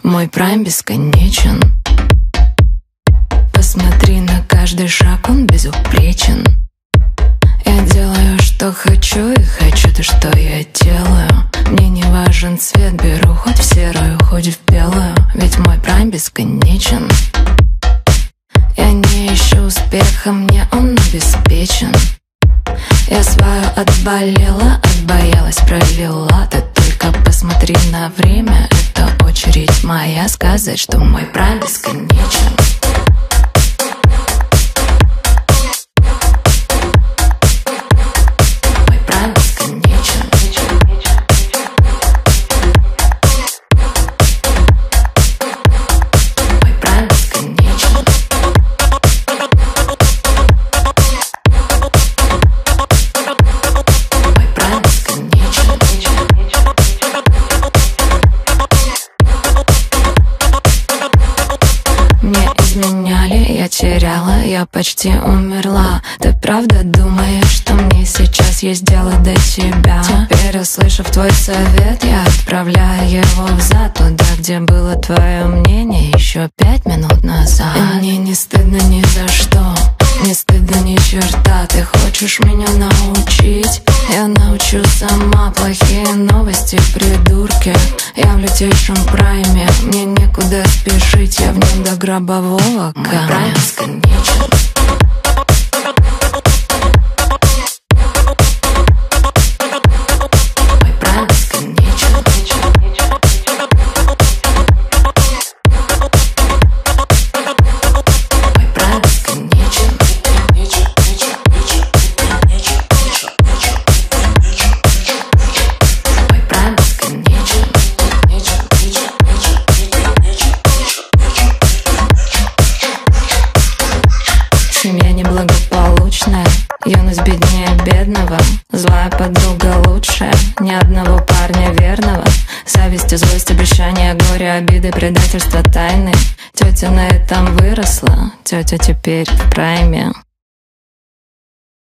Мой прайм бесконечен. Посмотри на каждый шаг, он безупречен. Я делаю, что хочу, и хочу то, что я делаю. Мне не важен цвет, беру хоть в серую, хоть в белую. Ведь мой прайм бесконечен. Я не ищу успеха, мне он обеспечен. Я свою отболела, отбоялась, пролила. Ты только посмотри на время, это очередь моя сказать, что мой прайм бесконечен. Мой прайм бесконечен. Мой прайм бесконечен. Мой прайм бесконечен. Мне изменяли, я теряла, я почти умерла. Ты правда думаешь, что мне сейчас есть дело до тебя? Теперь, услышав твой совет, я отправляю его взад, туда, где было твое мнение еще 5 минут назад. И мне не стыдно ни за что, не стыдно ни черта. Ты хочешь меня научить? Я научу сама. Плохие новости, придурки. Я в лютейшем прайме, мне некуда спешить. Я в нем до гробового камня. Мой прайм бесконечен. Мой прайм бесконечен. Мой прайм бесконечен. Мой прайм бесконечен. Семья неблагополучная, юность беднее бедного. Злая подруга лучшая, ни одного парня верного. Зависть, злость, обещания, горе, обиды, предательство, тайны. Тетя на этом выросла, тетя теперь в прайме.